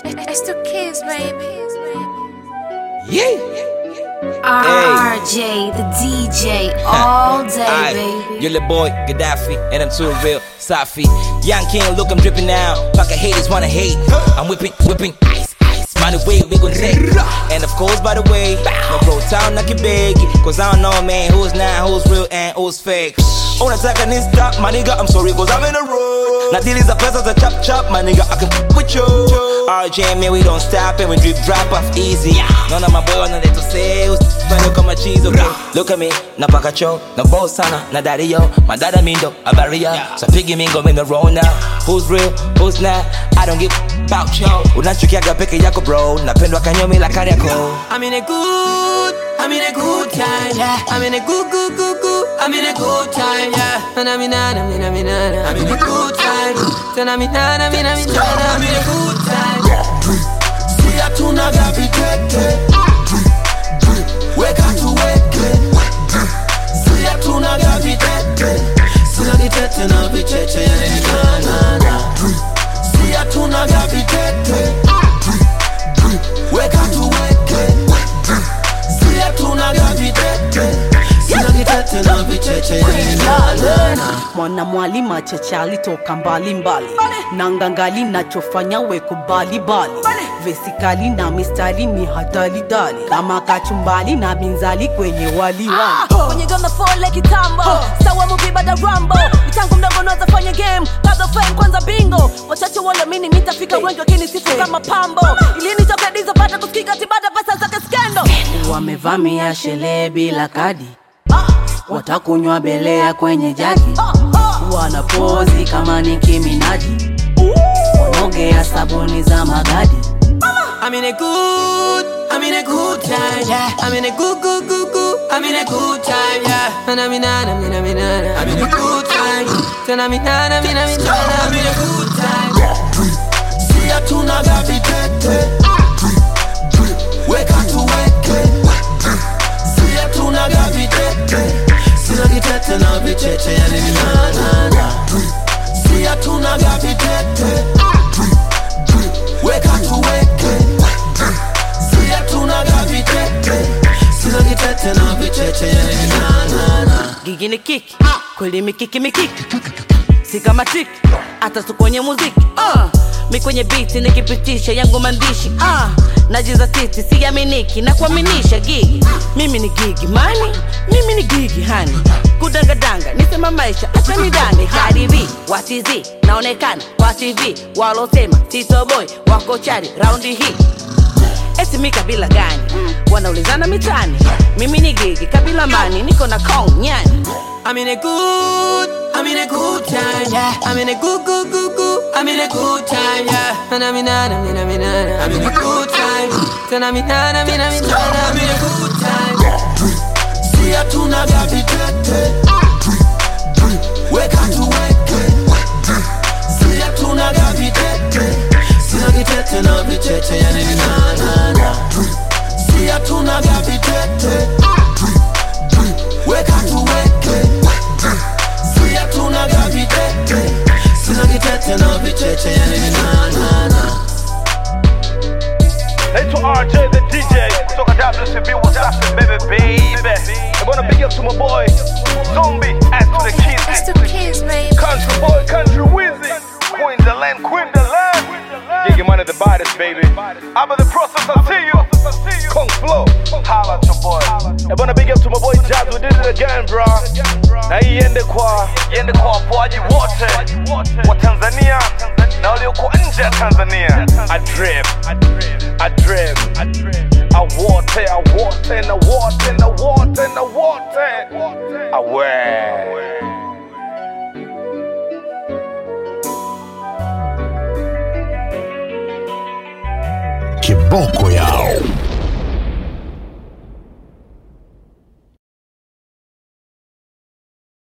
It's the kids, baby. Yeah. RJ, the DJ, all day, baby. You're the boy, Gaddafi, and I'm too real, Safi. Young king, look, I'm dripping now. Fucking haters wanna hate. I'm whipping, ice. By the way, we gon' take. And of course, by the way, no bro town, knock it big. Cause I don't know, man, who's not, who's real, and who's fake. On attack and this stop, my nigga, I'm sorry, cause I'm in a road. Now, deal is a person, a chop, my nigga, I can with you. RJ, man, we don't stop and we drop off easy. None of my boy, none of to say. Look at my cheese, okay? Look at me, na pakacho, na boss sana, na daddy yo. My dada mindo, a barrier. So piggy mingo in the road now. Who's real, who's not? I don't give about yo. Unachukiaga peke yako bro, napendwa kanyomi la kariako. I'm in a good time, yeah. I'm in a good, I'm in a good time, yeah. And I'm in a good time. Then I'm in a good time. See ya tuna gavitete. Wake up to wake. See ya tuna gavitete. Sina gitete na vicheche na. See ya tuna gavitete. Wake up to wake. See ya tuna gavitete. Sina gitete na vicheche na. Mwana mwalima chachali toka mbali mbali. Nangangali nachofanya we kubali bali. Vesikali na mistari ni hatali dali. Kama kachumbali na binzali kwenye wali wali. When you gonna fall like kitambo. Sawa mubiba da rambo. Mitangu mdogo noza fanya game. Kabla fame kwanza bingo. Wachache wala mini nitafika wengi wakini sifu kama pambo. Ilini toka dizo bada kusikika tibada pesa zake skendo. Wamevamia shele bila kadi. Watakunywa belea kwenye jagi. Wanapozi kama Nicki Minaj. Wanaogea sabuni za magadi. I'm in a good time, yeah. I'm in a good, I'm in a good time, yeah. And I'm in a good time. Then I'm in a good time. See ya tuna gavitete. Wake up to wake. See ya tuna gavitete. Sina gitete na vicheche na. See ya tuna gavitete. Wake up to wake. See ya tuna gavitete. Sina gitete na vicheche na. Gigi ni kiki, kweli mikiki. Sika matiki, hata kwenye muziki. Mi kwenye beat nikipitisha yangu mandishi. Najiza titi, siyaminiki na kuaminisha gigi. Mimi ni gigi mani, mimi ni gigi hani. Kudangadanga, nisema maisha, hata nidane. Karibi, watizi, naonekana, kwa TV. Walosema, Tito Boy, wako chari, raundi hii. Eti mi kabila gani? Wanaulizana mitani. Mimi ni gigi, kabila mani, niko na kong nyani. I'm in a good time, yeah. I'm in a good, I'm in a good time, yeah. And I'm in a good time. Then I'm in a good time. See ya tuna gavitete. Wake up to wake. See ya tuna gavitete. Sina gitete na vicheche na. See ya tuna gavitete. Wake up to wake. See ya tuna gavitete. Sina gitete na vicheche na. Hey to RJ the DJ, toka WCB, what's happening, baby. I wanna big up to my boy Zombie and to the kids. It's the kids, baby. Country boy, country wizzy. Queen the land. Give you money the baddest, baby. I'm in the process, I'll see you. Kung Flow, holla at your boy. I wanna big up to my boy Jazz, we did it again, bro. Na hii yende kwa poaji wote wa Tanzania na walioko nje ya Tanzania. I drip. Kiboko yao.